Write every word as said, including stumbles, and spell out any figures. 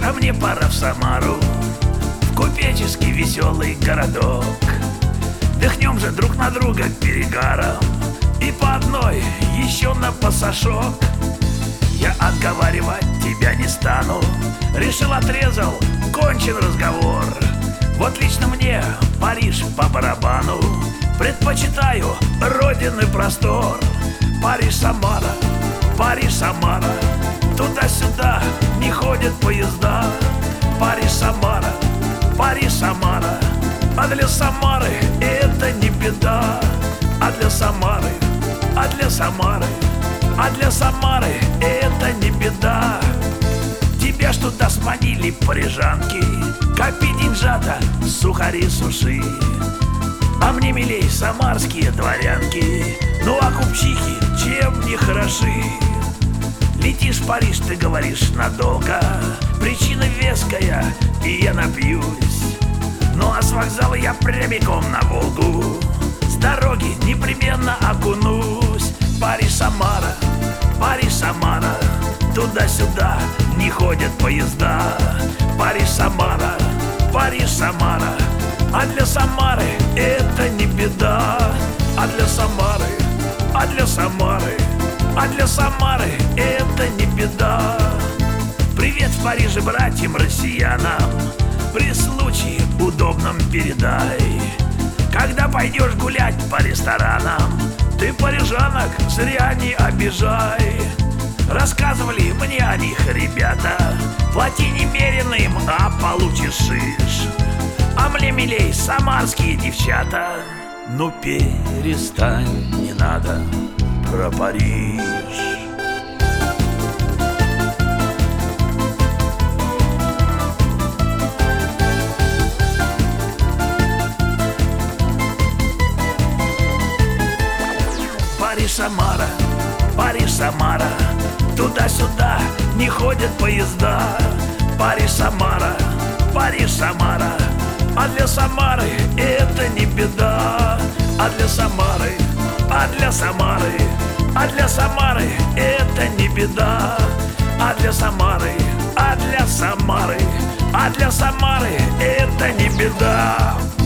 а мне пора в Самару, в купеческий веселый городок. Дыхнем же друг на друга к перегарам и по одной еще на пасашок. Я отговаривать тебя не стану, решил, отрезал, кончен разговор. Вот лично мне Париж по барабану, предпочитаю родины простор. Париж-Самара, Париж-Самара, туда-сюда не ходят поезда. Париж-Самара, Париж-Самара, а для Самары это не беда. А для Самары, а для Самары, а для Самары это не беда. Тебя ж туда сманили парижанки, копи деньжата, сухари суши. А мне милей самарские дворянки, ну а купчихи чем не хороши. Летишь в Париж, ты говоришь, надолго, причина веская, и я напьюсь. Ну а с вокзала я прямиком на Волгу, с дороги непременно окунусь. Париж-Самара, Париж-Самара, туда-сюда не ходят поезда. Париж-Самара, Париж-Самара, а для Самары это не беда. А для Самары, а для Самары, а для Самары это не беда. Привет в Париже братьям россиянам, при случае удобном передай. Когда пойдешь гулять по ресторанам, ты парижанок зря не обижай. Рассказывали мне о них ребята, плати немерено им, а получишь шиш. А мне милей самарские девчата. Ну перестань, не надо про Париж. Париж-Самара, Париж-Самара, туда-сюда не ходят поезда. Париж-Самара, Париж-Самара, а для Самары это не беда. А для Самары, а для Самары, а для Самары это не беда. А для Самары, а для Самары, а для Самары это не беда.